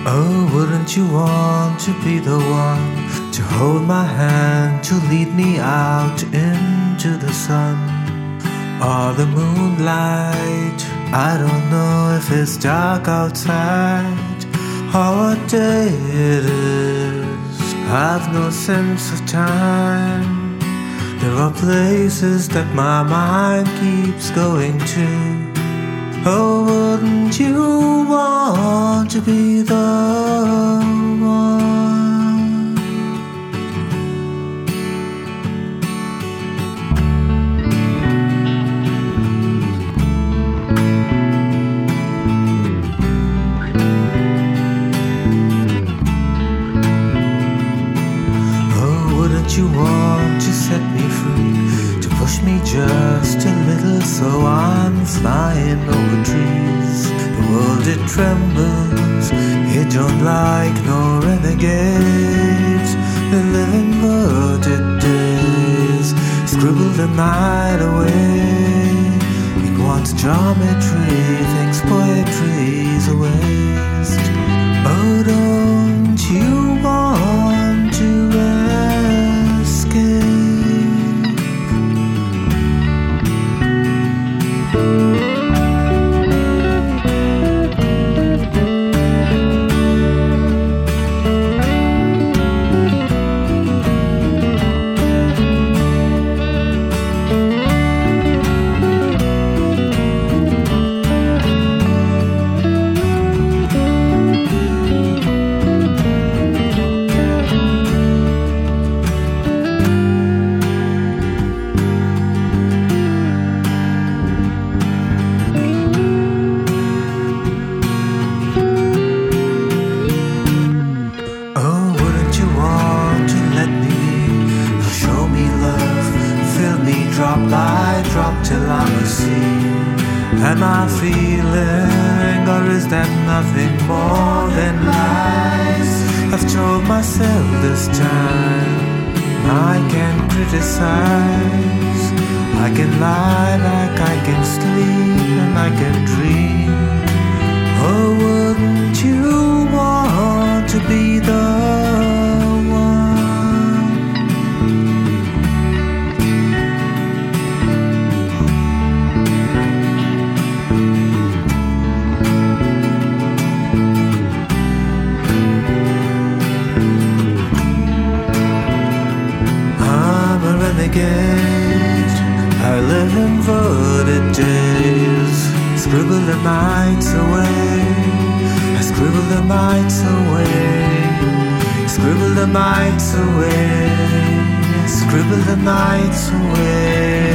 Oh, wouldn't you want to be the one to hold my hand, to lead me out into the sun or the moonlight? I don't know if it's dark outside or what day it is. I've no sense of time. There are places that my mind keeps going to. Oh, wouldn't you want to be the one? Oh, wouldn't you want to set me free, to push me just a little so I'm flying over trees? The world it trembles, it don't like no renegades. The living but it days scribble the night away. It wants geometry, thinks poetry's a waste. Oh, don't you want to escape? Drop by drop till I'm a sea. Am I feeling, or is that nothing more than lies? I've told myself this time I can criticize, I can lie like I can sleep and I can dream. Oh, wouldn't you want to be the one? I live in voided days, scribble the nights away. I scribble the nights away, scribble the nights away, scribble the nights away.